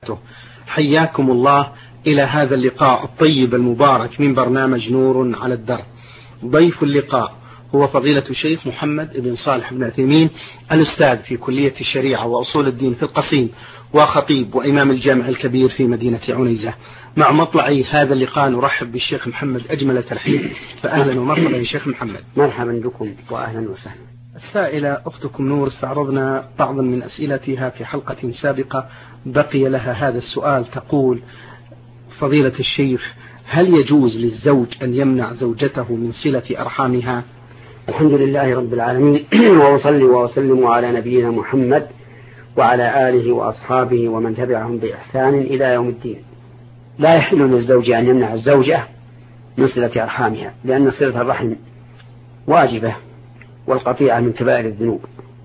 حياكم الله إلى هذا اللقاء الطيب المبارك من برنامج نور على الدرب. ضيف اللقاء هو فضيلة الشيخ محمد بن صالح بن عثيمين، الأستاذ في كلية الشريعة وأصول الدين في القصيم، وخطيب وإمام الجامع الكبير في مدينة عنيزة. مع مطلع هذا اللقاء نرحب بالشيخ محمد أجمل ترحيب، فأهلا ومرحبا يا شيخ محمد. مرحبا بكم وأهلا وسهلا. السائلة أختكم نور استعرضنا بعضا من أسئلتها في حلقة سابقة، بقي لها هذا السؤال. تقول فضيلة الشيخ: هل يجوز للزوج أن يمنع زوجته من صلة أرحامها؟ الحمد لله رب العالمين، وأصلي وأسلم على نبينا محمد وعلى آله وأصحابه ومن تبعهم بإحسان إلى يوم الدين. لا يحل للزوج أن يمنع الزوجة من صلة أرحامها، لأن صلة الرحم واجبة، والقطيعة من كبائر الذنوب،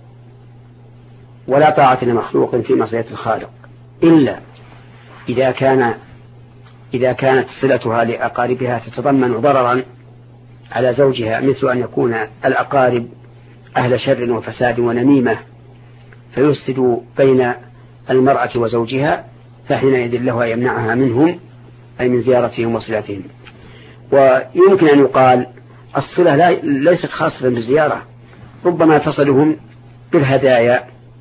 ولا طاعة لمخلوق في معصية الخالق، إلا إذا كانت صلتها لأقاربها تتضمن ضررا على زوجها، مثل أن يكون الأقارب أهل شر وفساد ونميمة فيفسد بين المرأة وزوجها، فحينئذ له أن يمنعها منهم، أي من زيارتهم وصلتهم. ويمكن أن يقال الصلة ليست خاصة بالزيارة، ربما تصلهم بالهدايا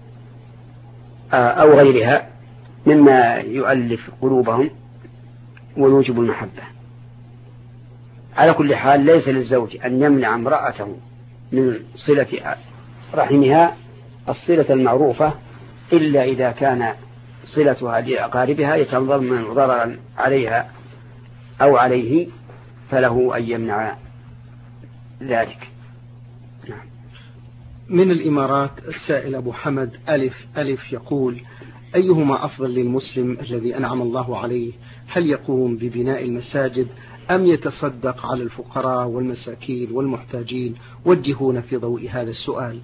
أو غيرها مما يؤلف قلوبهم ويوجب المحبة. على كل حال ليس للزوج أن يمنع امرأته من صلة رحمها الصلة المعروفة، إلا إذا كان صلتها لأقاربها يتضمن ضررا عليها أو عليه، فله أن يمنع ذلك. نعم. من الإمارات السائل أبو حمد ألف يقول: أيهما أفضل للمسلم الذي أنعم الله عليه؟ هل يقوم ببناء المساجد أم يتصدق على الفقراء والمساكين والمحتاجين؟ وجهونا في ضوء هذا السؤال.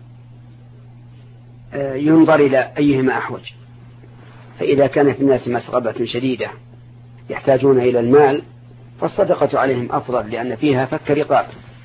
ينظر إلى أيهما أحوج، فإذا كان في الناس مسغبة شديدة يحتاجون إلى المال فالصدقة عليهم أفضل، لأن فيها فك رقاب.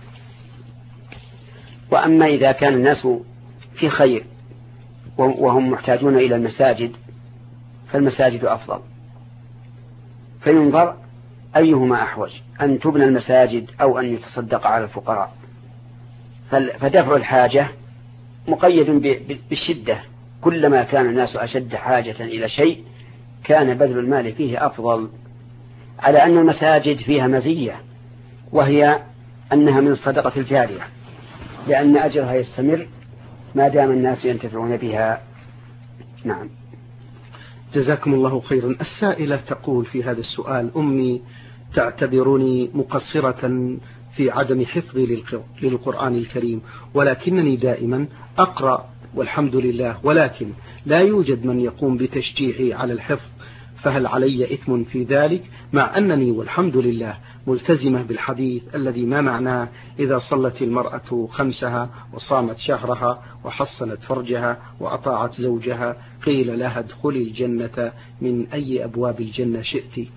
وأما إذا كان الناس في خير وهم محتاجون إلى المساجد فالمساجد أفضل، فينظر أيهما أحوج، أن تبنى المساجد أو أن يتصدق على الفقراء. فدفع الحاجة مقيد بالشدة، كلما كان الناس أشد حاجة إلى شيء كان بذل المال فيه أفضل، على أن المساجد فيها مزية، وهي أنها من الصدقة الجارية، لأن أجرها يستمر ما دام الناس ينتفعون بها. نعم. جزاكم الله خيرا. السائلة تقول في هذا السؤال: أمي تعتبرني مقصرة في عدم حفظي للقرآن الكريم، ولكنني دائما أقرأ والحمد لله، ولكن لا يوجد من يقوم بتشجيعي على الحفظ، فهل علي إثم في ذلك، مع أنني والحمد لله ملتزمة بالحديث الذي ما معناه: إذا صلت المرأة خمسها وصامت شهرها وحصنت فرجها وأطاعت زوجها قيل لها ادخلي الجنة من أي أبواب الجنة شئت؟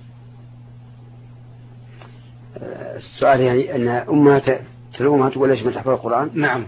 السؤال يعني أن أمها تلومها تقول ليش ما تحفظ القرآن؟ نعم.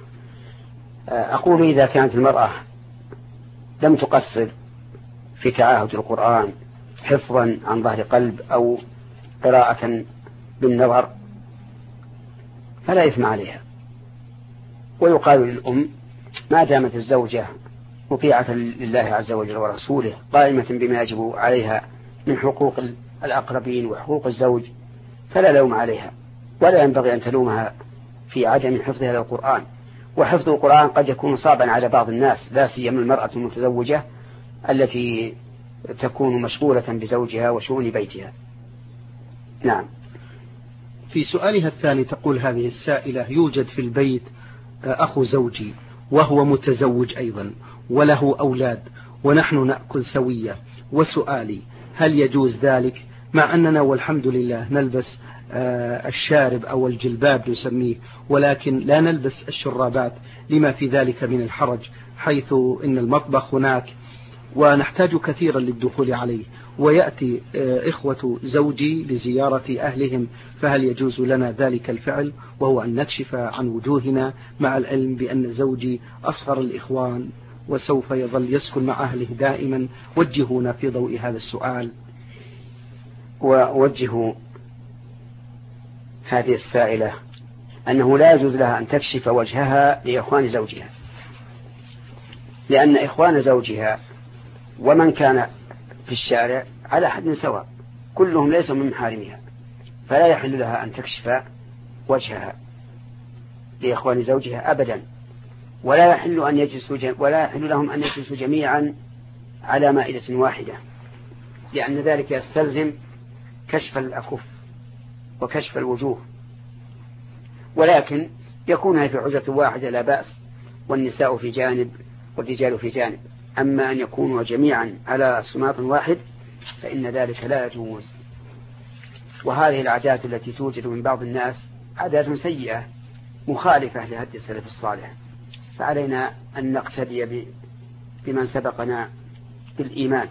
أقول إذا كانت المرأة لم تقصر في تعاهد القرآن حفظا عن ظهر قلب أو قراءة بالنظر فلا إثم عليها. ويقال للأم ما دامت الزوجة مطيعة لله عز وجل ورسوله قائمة بما يجب عليها من حقوق الأقربين وحقوق الزوج فلا لوم عليها، ولا ينبغي أن تلومها في عدم حفظها للقرآن. وحفظ القرآن قد يكون صعبا على بعض الناس، لا سيما المرأة المتزوجة التي تكون مشغولة بزوجها وشؤون بيتها. نعم. في سؤالها الثاني تقول هذه السائلة: يوجد في البيت أخو زوجي وهو متزوج أيضا وله أولاد ونحن نأكل سوية، وسؤالي: هل يجوز ذلك، مع أننا والحمد لله نلبس الشارب أو الجلباب نسميه، ولكن لا نلبس الشرابات لما في ذلك من الحرج، حيث إن المطبخ هناك ونحتاج كثيرا للدخول عليه، ويأتي إخوة زوجي لزيارة أهلهم، فهل يجوز لنا ذلك الفعل، وهو أن نكشف عن وجوهنا، مع العلم بأن زوجي أصغر الإخوان وسوف يظل يسكن مع أهله دائما؟ وجهونا في ضوء هذا السؤال. ووجهوا هذه السائلة أنه لا يجوز لها أن تكشف وجهها لإخوان زوجها، لأن إخوان زوجها ومن كان في الشارع على حد سواء، كلهم ليسوا من محارمها، فلا يحل لها أن تكشف وجهها لإخوان زوجها أبدا، ولا يحل لهم أن يجلسوا جميعا على مائدة واحدة، لأن ذلك يستلزم كشف الأكف وكشف الوجوه، ولكن يكون في حجرة واحدة لا بأس، والنساء في جانب والرجال في جانب. أما أن يكونوا جميعا على صماط واحد فإن ذلك لا يجوز. وهذه العادات التي توجد من بعض الناس عادات سيئة مخالفة لهدي السلف الصالح، فعلينا أن نقتدي بمن سبقنا بالإيمان،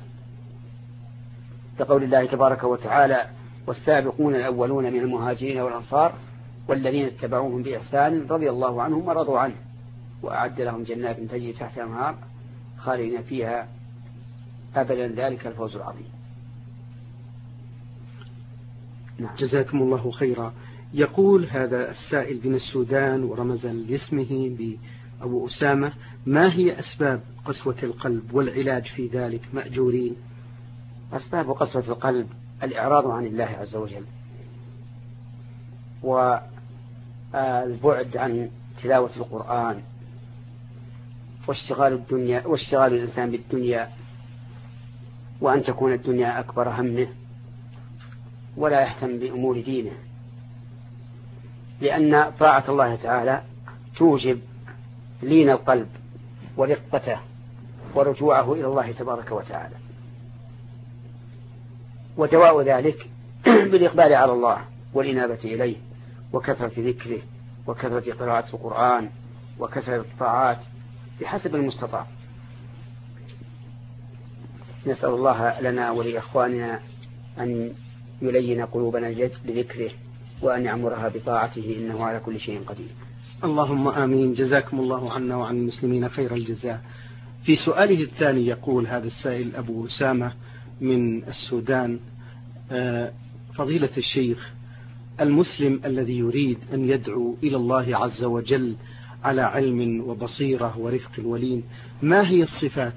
كقول الله تبارك وتعالى: والسابقون الأولون من المهاجرين والأنصار والذين اتبعوهم بإحسان رضي الله عنهم ورضوا عنه وأعد لهم جنات تجري تحتها الأنهار خالدين فيها أبدا، ذلك الفوز العظيم. نعم. جزاكم الله خيرا. يقول هذا السائل من السودان ورمز لاسمه بأبو أسامة: ما هي أسباب قسوة القلب والعلاج في ذلك مأجورين؟ أسباب قسوة القلب الإعراض عن الله عز وجل، والبعد عن تلاوة القرآن، واشتغال الإنسان بالدنيا، وأن تكون الدنيا أكبر همه ولا يهتم بأمور دينه، لأن طاعة الله تعالى توجب لين القلب ورقته ورجوعه إلى الله تبارك وتعالى، ودواء ذلك بالإقبال على الله والإنابة إليه وكثرة ذكره وكثرة قراءة القرآن وكثرة الطاعات بحسب المستطاع. نسأل الله لنا ولإخواننا أن يلين قلوبنا بذكره وأن يعمرها بطاعته، إنه على كل شيء قدير. اللهم آمين. جزاكم الله عنا وعن المسلمين خير الجزاء. في سؤاله الثاني يقول هذا السائل أبو أسامة من السودان: فضيلة الشيخ، المسلم الذي يريد أن يدعو إلى الله عز وجل على علم وبصيرة ورفق ولين، ما هي الصفات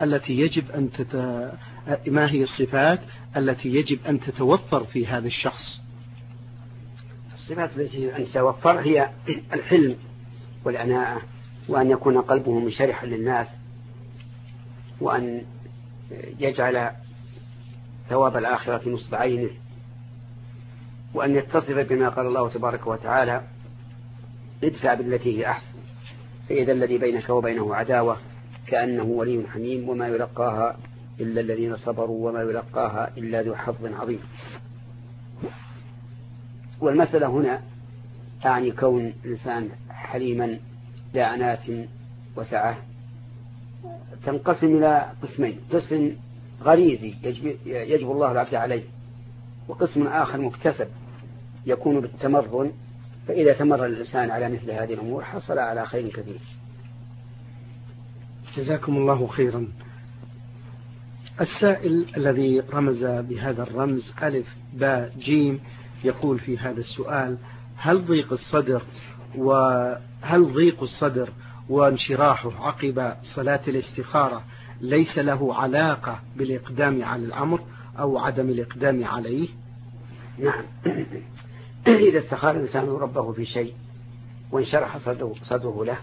التي يجب أن تتوفر في هذا الشخص؟ الصفات التي أن تتوفر هي الحلم والأناءة، وأن يكون قلبه منشرحا للناس، وأن يجعل ثواب الآخرة نصب عينه، وأن يتصف بما قال الله تبارك وتعالى: ادفع بالتي هي أحسن فإذا الذي بينك وبينه عداوة كأنه ولي حميم وما يلقاها إلا الذين صبروا وما يلقاها إلا ذو حظ عظيم. والمسألة هنا تعني كون الإنسان حليما لا عنات وسعة، تنقسم إلى قسمين: قسم غريزي يجب الله العبد عليه، وقسم آخر مكتسب يكون بالتمرن، فإذا تمرن الإنسان على مثل هذه الأمور حصل على خير كثير. جزاكم الله خيرا. السائل الذي رمز بهذا الرمز ألف باء جيم يقول في هذا السؤال: هل ضيق الصدر وانشراحه عقب صلاة الاستخارة ليس له علاقة بالإقدام على الأمر أو عدم الإقدام عليه؟ نعم. إذا استخار الإنسان ربه في شيء وانشرح صدره له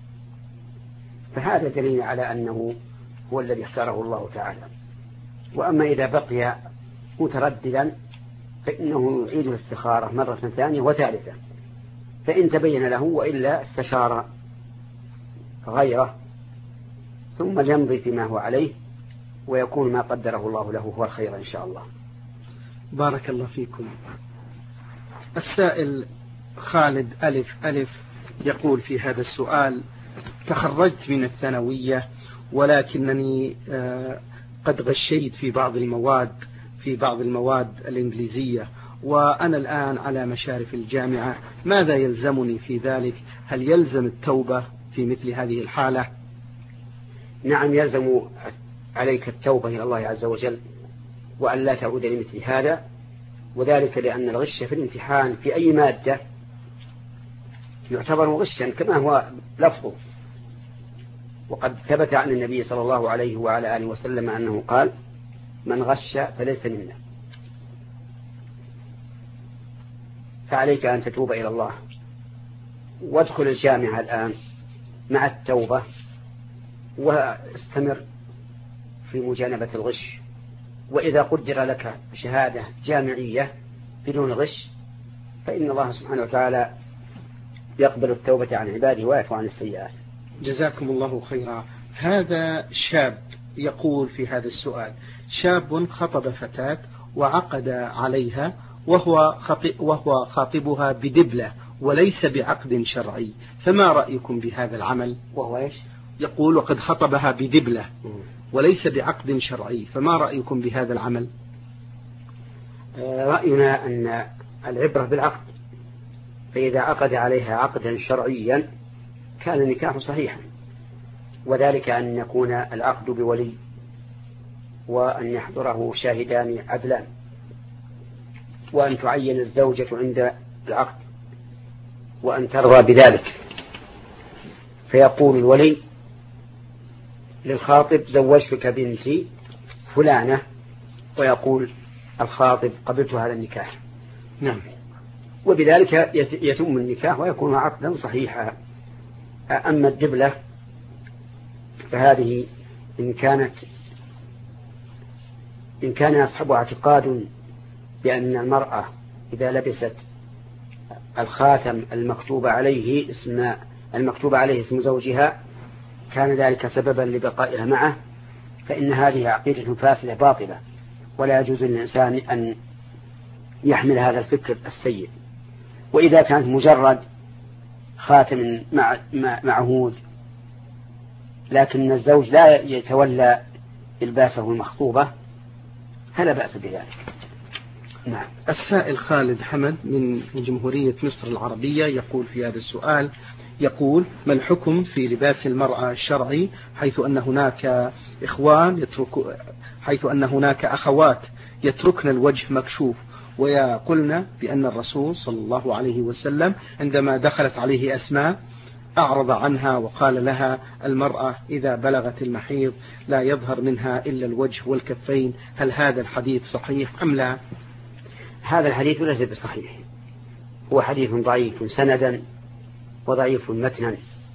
فهذا دليل على أنه هو الذي اختاره الله تعالى. وأما إذا بقي مترددا فإنه يعيد الاستخارة مرة ثانية وثالثة، فإن تبين له وإلا استشار غيره ثم يمضي فيما هو عليه، ويكون ما قدره الله له هو الخير إن شاء الله. بارك الله فيكم. السائل خالد ألف يقول في هذا السؤال: تخرجت من الثانوية ولكنني قد غشيت في بعض المواد الإنجليزية، وأنا الآن على مشارف الجامعة، ماذا يلزمني في ذلك؟ هل يلزم التوبة في مثل هذه الحالة؟ نعم يلزم عليك التوبة إلى الله عز وجل وأن لا تعود لمثل هذا، وذلك لأن الغش في الامتحان في أي مادة يعتبر غشا كما هو لفظه. وقد ثبت عن النبي صلى الله عليه وعلى آله وسلم أنه قال: من غش فليس منا. فعليك أن تتوب إلى الله وادخل الجامعة الآن مع التوبة واستمر في مجانبة الغش، وإذا قدر لك شهادة جامعية بدون غش فإن الله سبحانه وتعالى يقبل التوبة عن عباده ويعفو عن السيئات. جزاكم الله خيرا. هذا شاب يقول في هذا السؤال: شاب خطب فتاة وعقد عليها وهو خاطبها بدبلة وليس بعقد شرعي، فما رأيكم بهذا العمل؟ وهو إيش؟ يقول: وقد خطبها بدبلة وليس بعقد شرعي، فما رأيكم بهذا العمل؟ رأينا أن العبرة بالعقد، فإذا عقد عليها عقدا شرعيا كان النكاح صحيحا، وذلك أن يكون العقد بولي وأن يحضره شاهدان عدلان وأن تعين الزوجة عند العقد وأن ترضى بذلك، فيقول الولي للخاطب: زوجتك بنتي فلانة، ويقول الخاطب: قبلت هذا النكاح. نعم. وبذلك يتم النكاح ويكون عقدا صحيحا. أما الدبلة فهذه إن كان يصحبها اعتقاد بأن المرأة إذا لبست الخاتم المكتوب عليه اسم زوجها كان ذلك سببا لبقائها معه، فإن هذه عقيدة فاسدة باطلة، ولا يجوز للإنسان أن يحمل هذا الفكر السيء. وإذا كانت مجرد خاتم معهود لكن الزوج لا يتولى إلباسه المخطوبة فلا بأس بذلك. نعم. السائل خالد حمد من جمهورية مصر العربية يقول في هذا السؤال: يقول: ما الحكم في لباس المرأة الشرعي حيث أن هناك أخوات يتركن الوجه مكشوف ويقولن بأن الرسول صلى الله عليه وسلم عندما دخلت عليه أسماء أعرض عنها وقال لها: المرأة إذا بلغت المحيض لا يظهر منها إلا الوجه والكفين، هل هذا الحديث صحيح أم لا؟ هذا الحديث ليس بصحيح، هو حديث ضعيف سندا وضعيف متنا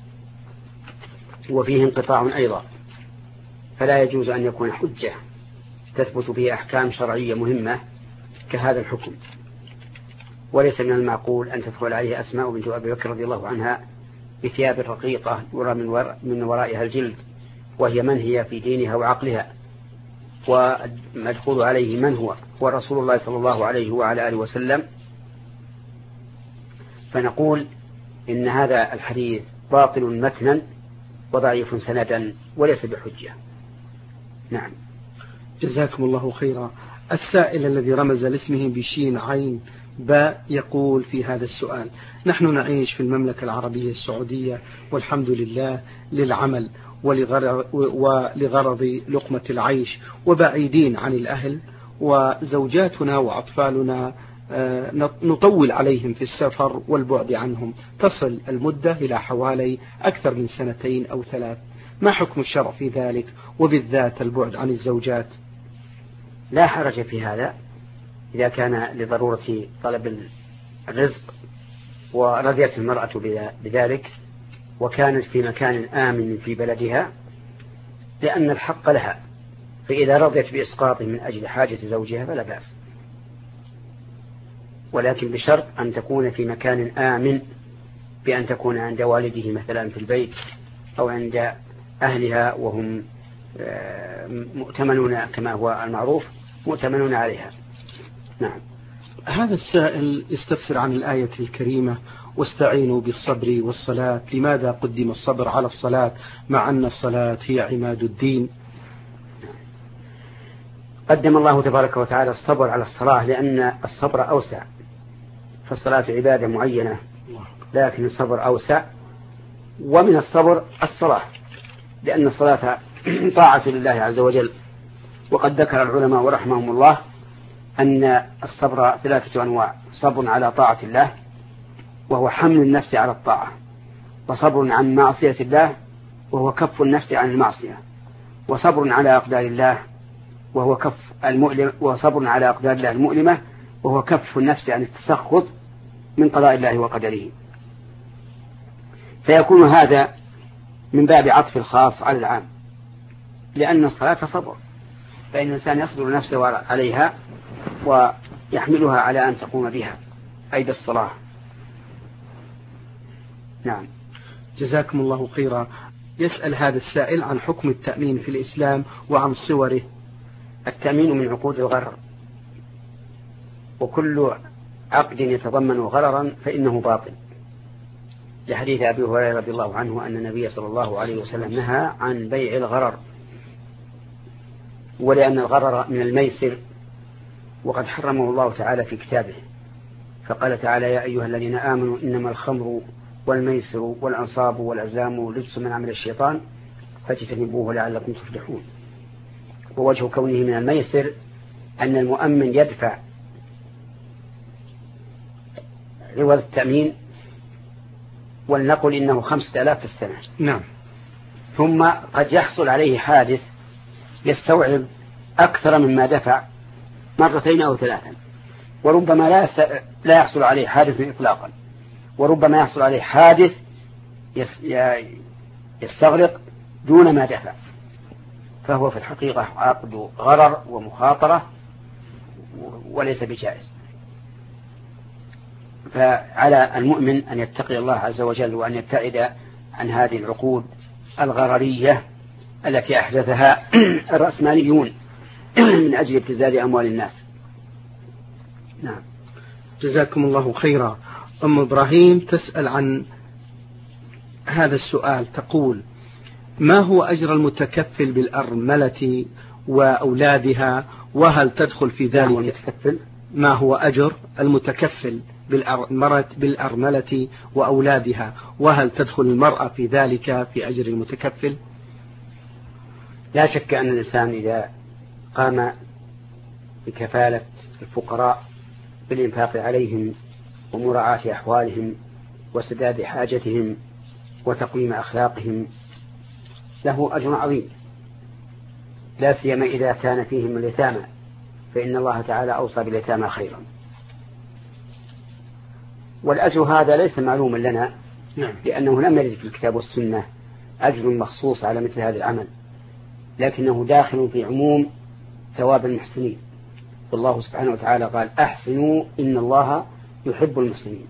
وفيه انقطاع أيضا، فلا يجوز أن يكون حجة تثبت به أحكام شرعية مهمة كهذا الحكم. وليس من المعقول أن تدخل عليه أسماء بنت أبي بكر رضي الله عنها بثياب رقيقة يرى من ورائها الجلد، وهي من هي في دينها وعقلها، ومدخول عليه من هو رسول الله صلى الله عليه وعلى آله وسلم. فنقول إن هذا الحديث باطل متنا وضعيف سندا وليس بحجة. نعم. جزاكم الله خيرا. السائل الذي رمز لاسمه بشين عين باء يقول في هذا السؤال: نحن نعيش في المملكة العربية السعودية والحمد لله للعمل ولغرض لقمة العيش، وبعيدين عن الأهل، وزوجاتنا وأطفالنا نطول عليهم في السفر والبعد عنهم، تصل المدة إلى حوالي أكثر من 2 أو 3. ما حكم الشرع في ذلك، وبالذات البعد عن الزوجات؟ لا حرج في هذا إذا كان لضرورة طلب الرزق ورضيت المرأة بذلك وكانت في مكان آمن في بلدها، لأن الحق لها، فإذا رضيت بإسقاطه من أجل حاجة زوجها فلا بأس، ولكن بشرط أن تكون في مكان آمن، بأن تكون عند والده مثلا في البيت أو عند أهلها وهم مؤتمنون كما هو المعروف، مؤتمنون عليها. نعم. هذا السائل يستفسر عن الآية الكريمة: واستعينوا بالصبر والصلاة، لماذا قدم الصبر على الصلاة مع أن الصلاة هي عماد الدين؟ قدم الله تبارك وتعالى الصبر على الصلاة لأن الصبر أوسع، فالصلاة عبادة معينة لكن الصبر أوسع، ومن الصبر الصلاة، لأن الصلاة طاعة لله عز وجل. وقد ذكر العلماء رحمهم الله أن الصبر 3 أنواع: صبر على طاعة الله وهو حمل النفس على الطاعة، وصبر عن معصية الله وهو كف النفس عن المعصية، وصبر على أقدار الله وهو كف المؤلم، وصبر على أقدار الله المؤلمة وهو كف النفس عن التسخط من قضاء الله وقدره. فيكون هذا من باب عطف الخاص على العام، لأن الصلاة صبر، فإن الإنسان يصبر نفسه عليها ويحملها على أن تقوم بها، أي بالصلاة. نعم. جزاكم الله خيرا. يسأل هذا السائل عن حكم التأمين في الإسلام وعن صوره. التأمين من عقود الغرر، وكل عقد يتضمن غررا فإنه باطل، لحديث أبي هريرة رضي الله عنه أن النبي صلى الله عليه وسلم نهى عن بيع الغرر، ولأن الغرر من الميسر، وقد حرمه الله تعالى في كتابه، فقال تعالى: يا أيها الذين آمنوا إنما الخمر والميسر والأنصاب والأزلام رجس من عمل الشيطان فاجتنبوه لعلكم تفلحون. ووجه كونه من الميسر أن المؤمن يدفع عوض التأمين، ولنقل إنه 5000 في السنة. نعم. ثم قد يحصل عليه حادث يستوعب أكثر مما دفع 2 أو 3، وربما لا يحصل عليه حادث إطلاقا، وربما يحصل عليه حادث يستغرق دون ما دفع، فهو في الحقيقة عقد غرر ومخاطرة وليس بجائز. فعلى المؤمن أن يتقي الله عز وجل وأن يبتعد عن هذه العقود الغررية التي أحدثها الرأسماليون من أجل ابتزاز أموال الناس. نعم. جزاكم الله خيرا. أم إبراهيم تسأل عن هذا السؤال، تقول: ما هو أجر المتكفل بالأرملة وأولادها، وهل تدخل في ذلك؟ ما هو أجر المتكفل بالأرملة وأولادها، وهل تدخل المرأة في ذلك في أجر المتكفل؟ لا شك أن الإنسان إذا قام بكفالة الفقراء بالإنفاق عليهم ومراعاة أحوالهم وسداد حاجتهم وتقويم أخلاقهم له أجر عظيم، لا سيما إذا كان فيهم اليتامى، فإن الله تعالى أوصى باليتامى خيرا. والأجر هذا ليس معلوما لنا، لأنه لم يرد في الكتاب والسنة أجر مخصوص على مثل هذا العمل، لكنه داخل في عموم ثواب المحسنين، والله سبحانه وتعالى قال: أحسنوا إن الله يحب المحسنين.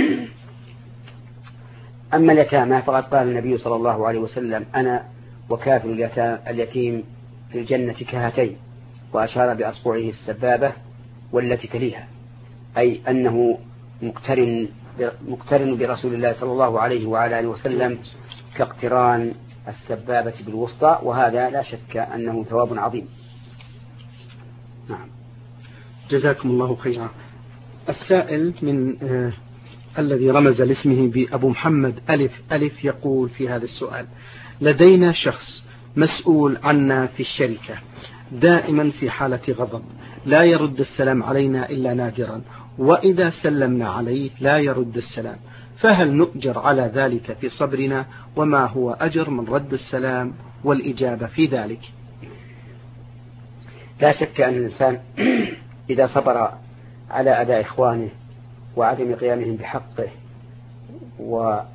أما اليتامى فقد قال النبي صلى الله عليه وسلم: أنا وكافل اليتيم في الجنة كهاتين، وأشار بأصبعه السبابة والتي تليها، أي أنه مقترن برسول الله صلى الله عليه وعلى آله وسلم كاقتران السبابة بالوسطى، وهذا لا شك أنه ثواب عظيم. نعم. جزاكم الله خيرا. السائل من الذي رمز لاسمه بأبو محمد ألف يقول في هذا السؤال: لدينا شخص مسؤول عنا في الشركة دائما في حالة غضب، لا يرد السلام علينا إلا نادرا، وإذا سلمنا عليه لا يرد السلام، فهل نؤجر على ذلك في صبرنا؟ وما هو أجر من رد السلام والإجابة في ذلك؟ لا شك أن الإنسان إذا صبر على أداء إخوانه وعدم قيامهم بحقه واحتسب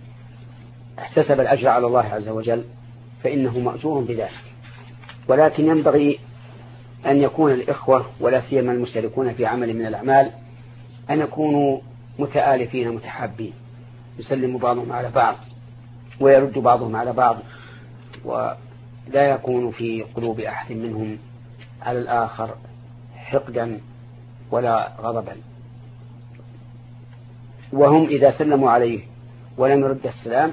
الأجر على الله عز وجل فإنه مأجور بذلك، ولكن ينبغي أن يكون الإخوة ولا سيما المشتركون في عمل من الأعمال أن يكونوا متآلفين متحابين، يسلم بعضهم على بعض ويرد بعضهم على بعض، ولا يكون في قلوب أحد منهم على الآخر حقدا ولا غضبا. وهم إذا سلموا عليه ولم يرد السلام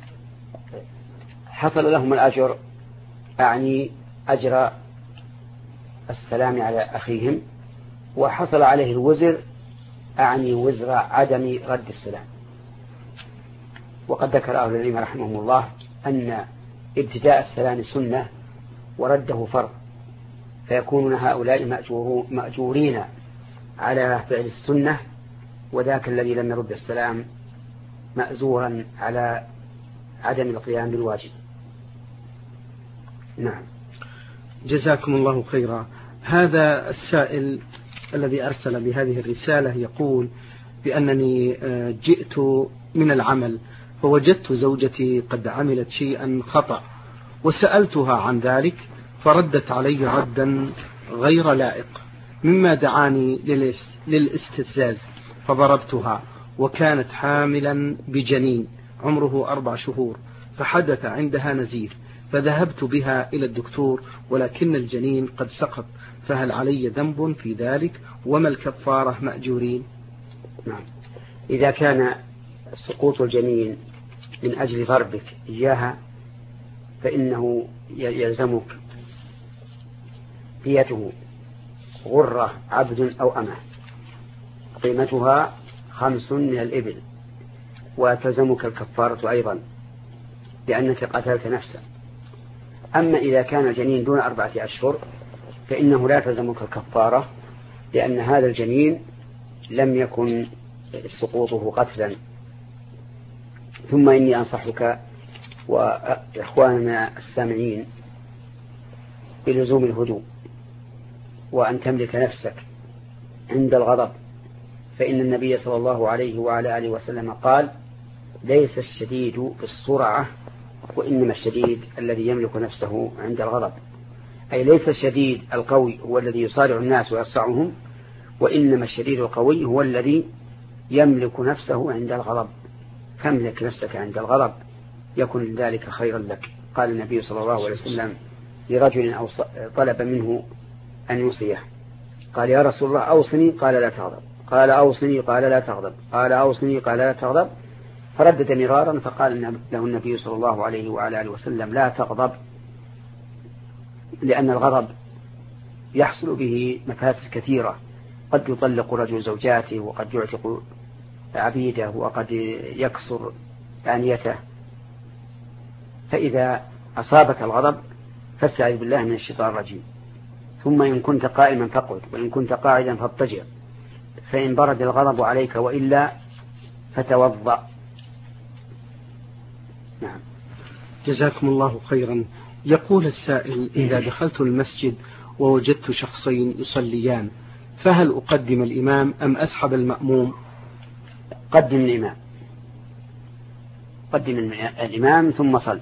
حصل لهم الأجر، أعني أجر السلام على أخيهم، وحصل عليه الوزر، أعني وزر عدم رد السلام. وقد ذكر أهل العلم رحمهم الله أن ابتداء السلام سنة ورده فرض، فيكونون هؤلاء مأجورين على فعل السنة، وذاك الذي لم يرد السلام مأزورا على عدم القيام بالواجب. نعم. جزاكم الله خيرا. هذا السائل الذي أرسل بهذه الرسالة يقول بأنني جئت من العمل فوجدت زوجتي قد عملت شيئا خطأ، وسألتها عن ذلك فردت علي ردا غير لائق، مما دعاني للاستفزاز، فضربتها وكانت حاملا بجنين عمره 4 شهور، فحدث عندها نزيف، فذهبت بها إلى الدكتور ولكن الجنين قد سقط، فهل علي ذنب في ذلك؟ وما الكفارة مأجورين؟ نعم. إذا كان سقوط الجنين من أجل ضربك إياها فإنه يلزمك ديته غرة عبد أو أمة قيمتها 5 من الإبل، وتلزمك الكفارة أيضا لأنك قتلت نفسا. أما إذا كان الجنين دون 4 أشهر فإنه لا تلزمك الكفارة، لأن هذا الجنين لم يكن سقوطه قتلا. ثم إني أنصحك وإخواننا السامعين بلزوم الهدوء، وأن تملك نفسك عند الغضب، فإن النبي صلى الله عليه وعلى آله وسلم قال: ليس الشديد بالسرعة وإنما الشديد الذي يملك نفسه عند الغضب. أي ليس الشديد القوي هو الذي يصارع الناس ويصرعهم، وإنما الشديد القوي هو الذي يملك نفسه عند الغضب. فاملك نفسك عند الغضب يكن ذلك خيرا لك. قال النبي صلى الله عليه وسلم لرجل طلب منه أن يوصيه، قال: يا رسول الله أوصني، قال: لا تغضب. قال: أوصني، قال: لا تغضب. قال: أوصني، قال: لا تغضب. فردد مرارا، فقال له النبي صلى الله عليه وعلى آله وسلم: لا تغضب، لأن الغضب يحصل به مفاسد كثيرة، قد يطلق رجل زوجاته، وقد يعتق عبيده، وقد يكسر آنيته. فإذا أصابك الغضب فاستعذ بالله من الشيطان الرجيم، ثم إن كنت قائما فاقعد، وإن كنت قاعدا فاضطجع، فإن برد الغضب عليك وإلا فتوضأ. نعم. جزاكم الله خيرا. يقول السائل: إذا دخلت المسجد ووجدت شخصين يصليان فهل أقدم الإمام أم أسحب المأموم؟ قدم الإمام، قدم الإمام ثم صل،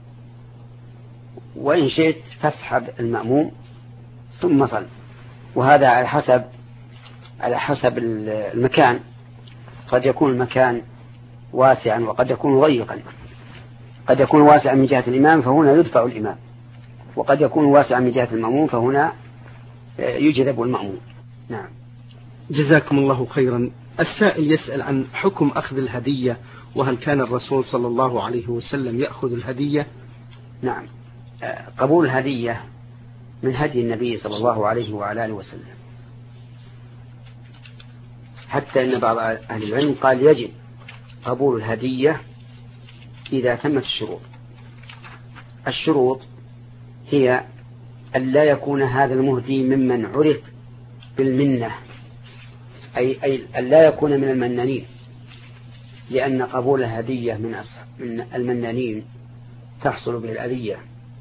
وإن شئت فاسحب المأموم ثم صل. وهذا على حسب المكان، قد يكون المكان واسعا وقد يكون ضيقا. قد يكون واسعا من جهة الإمام فهنا يدفع الإمام، وقد يكون واسعا من جهة المأموم فهنا يجذب المأموم. نعم. جزاكم الله خيرا. السائل يسأل عن حكم أخذ الهدية، وهل كان الرسول صلى الله عليه وسلم يأخذ الهدية؟ نعم. قبول الهدية من هدي النبي صلى الله عليه وعلى آله وسلم، حتى إن بعض أهل العلم قال يجب قبول الهدية إذا تمت الشروط. الشروط هي أن لا يكون هذا المهدي ممن عرف بالمنة، أي أن لا يكون من المنانين، لأن قبول الهدية من المنانين تحصل به الأذية.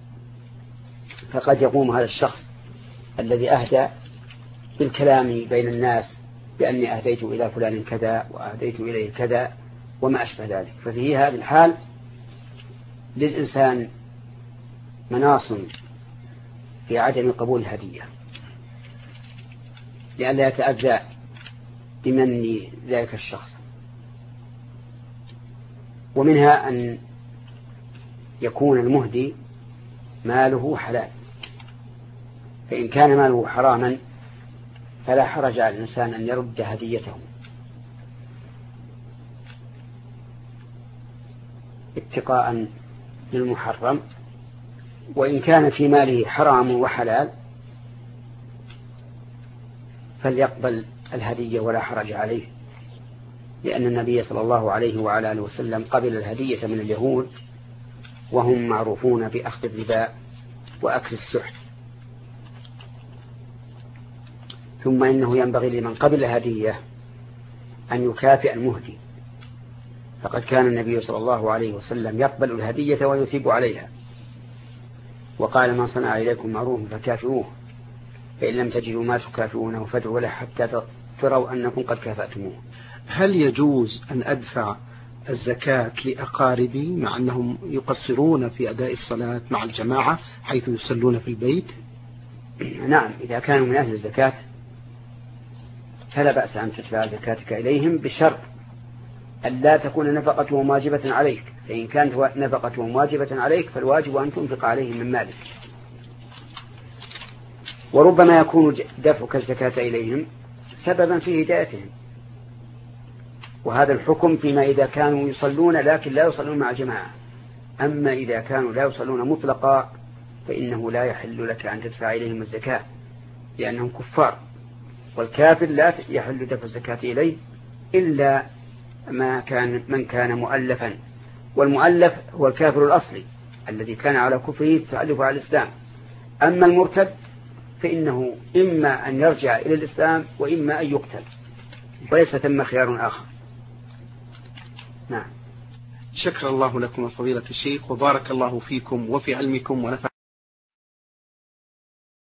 فقد يقوم هذا الشخص الذي أهدى بالكلام بين الناس بأني أهديت إلى فلان كذا وأهديت إليه كذا وما أشبه ذلك، ففي هذه الحال للإنسان مناص في عدم قبول الهدية لئلا يتأذى بمن ذلك الشخص. ومنها أن يكون المهدي ماله حلال، فإن كان ماله حراما فلا حرج على الإنسان أن يرد هديته اتقاء للمحرم. وإن كان في ماله حرام وحلال فليقبل الهدية ولا حرج عليه، لأن النبي صلى الله عليه وعلى آله وسلم قبل الهدية من اليهود وهم معروفون بأخذ الربا وأكل السحت. ثم إنه ينبغي لمن قبل الهدية أن يكافئ المهدي، فقد كان النبي صلى الله عليه وسلم يقبل الهدية ويثيب عليها، وقال: من صنع إليكم معروف فكافئوه، فإن لم تجدوا ما تكافئونه فادعوا له حتى تروا أنكم قد كافأتموه. هل يجوز أن أدفع الزكاة لأقاربي مع أنهم يقصرون في أداء الصلاة مع الجماعة حيث يصلون في البيت؟ نعم، إذا كانوا من أهل الزكاة فلا بأس أن تدفع زكاتك إليهم، بشرط أن لا تكون نفقتهم واجبة عليك، فإن كانت نفقتهم واجبة عليك فالواجب أن تنفق عليهم من مالك. وربما يكون دفعك الزكاة إليهم سببا في هدايتهم، وهذا الحكم فيما إذا كانوا يصلون لكن لا يصلون مع جماعة. أما إذا كانوا لا يصلون مطلقا فإنه لا يحل لك أن تدفع إليهم الزكاة، لأنهم كفار، والكافر لا يحل دفع الزكاة إليه إلا من كان مؤلفا، والمؤلف هو الكافر الأصلي الذي كان على كفره تألف على الإسلام. أما المرتد فإنه إما أن يرجع إلى الإسلام وإما أن يقتل، وليس ثم خيار آخر. نعم. شكر الله لكم فضيلة الشيخ، وبارك الله فيكم وفي علمكم ونفع